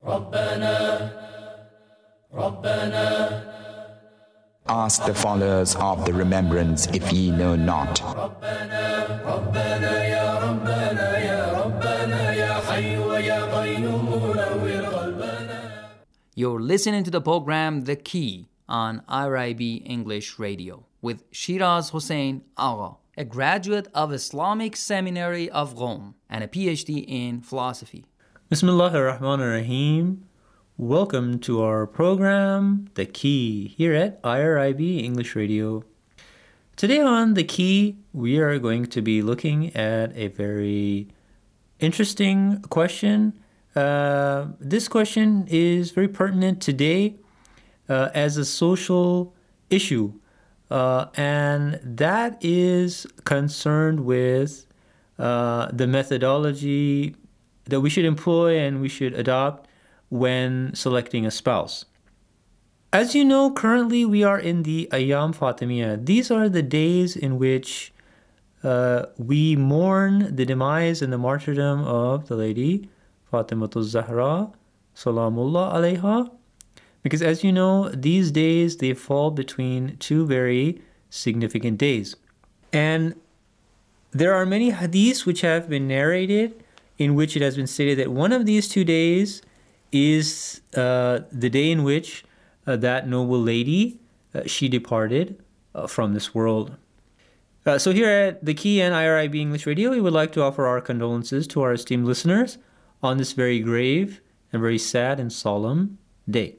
Ask the followers of the remembrance if ye know not. You're listening to the program The Key on IRIB English Radio with Shiraz Hossein Agha, a graduate of Islamic Seminary of Rome and a PhD in philosophy. Bismillahir Rahmanir Rahim. Welcome to our program, The Key, here at IRIB English Radio. Today on The Key, we are going to be looking at a very interesting question. This question is very pertinent today as a social issue, and that is concerned with the methodology that we should employ and we should adopt when selecting a spouse. As you know, currently we are in the Ayyam Fatimiyya. These are the days in which we mourn the demise and the martyrdom of the lady Fatimatul Zahra, Salamullah alayha. Because as you know, these days they fall between two very significant days. And there are many hadiths which have been narrated in which it has been stated that one of these 2 days is the day in which that noble lady, she departed from this world. So here at The Key and IRIB English Radio, we would like to offer our condolences to our esteemed listeners on this very grave and very sad and solemn day.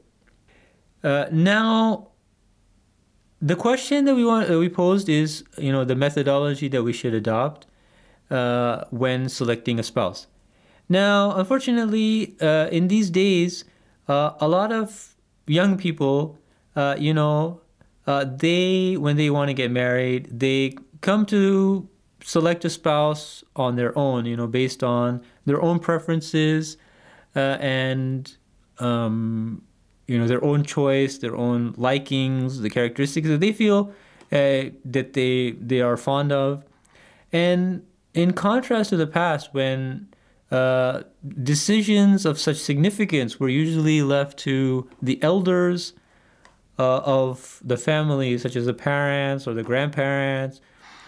Now, the question that we posed is, the methodology that we should adopt when selecting a spouse. Now, unfortunately, in these days, a lot of young people, when they want to get married, they come to select a spouse on their own, based on their own preferences and, their own choice, their own likings, the characteristics that they feel that they are fond of. And in contrast to the past, when decisions of such significance were usually left to the elders of the family, such as the parents or the grandparents,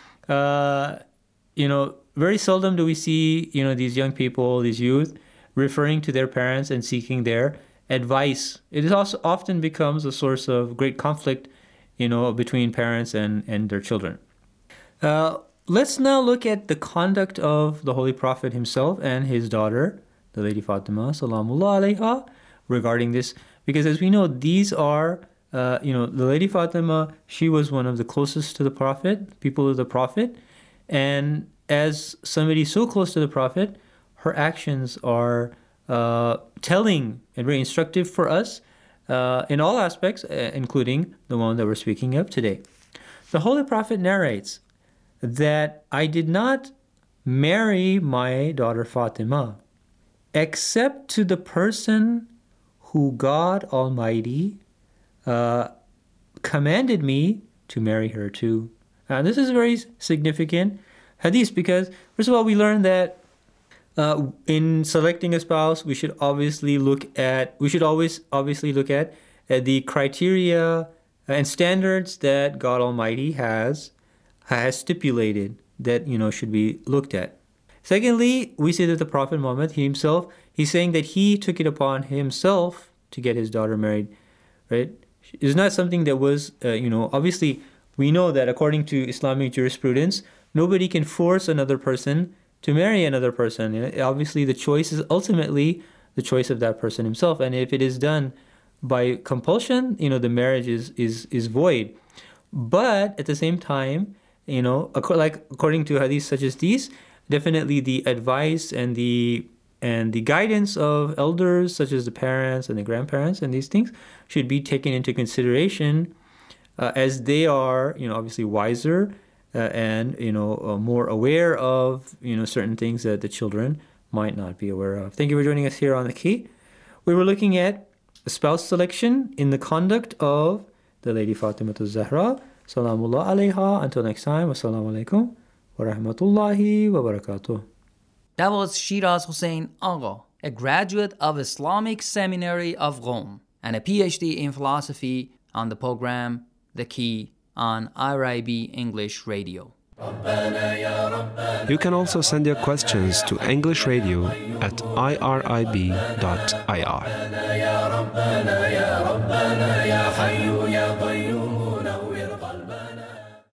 very seldom do we see, these young people, these youth, referring to their parents and seeking their advice. It is also often becomes a source of great conflict, between parents and their children. Let's now look at the conduct of the Holy Prophet himself and his daughter, the Lady Fatima, Salamullah alayha, regarding this. Because as we know, these are, the Lady Fatima, she was one of the closest to the Prophet, people of the Prophet. And as somebody so close to the Prophet, her actions are telling and very instructive for us in all aspects, including the one that we're speaking of today. The Holy Prophet narrates that I did not marry my daughter Fatima except to the person who God Almighty commanded me to marry her to. And this is a very significant hadith because, first of all, we learn that in selecting a spouse, we should always look at the criteria and standards that God Almighty has stipulated that should be looked at. Secondly, we see that the Prophet Muhammad himself, he's saying that he took it upon himself to get his daughter married, right? It's not something that was, obviously we know that according to Islamic jurisprudence, nobody can force another person to marry another person. Obviously, the choice is ultimately the choice of that person himself. And if it is done by compulsion, the marriage is void. But at the same time, according to hadiths such as these, definitely the advice and the guidance of elders such as the parents and the grandparents and these things should be taken into consideration as they are, obviously wiser and more aware of certain things that the children might not be aware of. Thank you for joining us here on The Key. We were looking at spouse selection in the conduct of the Lady Fatimatul Zahra, Salamullah alayha. Until next time, wassalamu alaikum wa rahmatullahi wa barakatuh. That was Shiraz Hossein Agha, a graduate of Islamic Seminary of Rome, and a PhD in philosophy on the program The Key on IRIB English Radio. You can also send your questions to English Radio at irib.ir.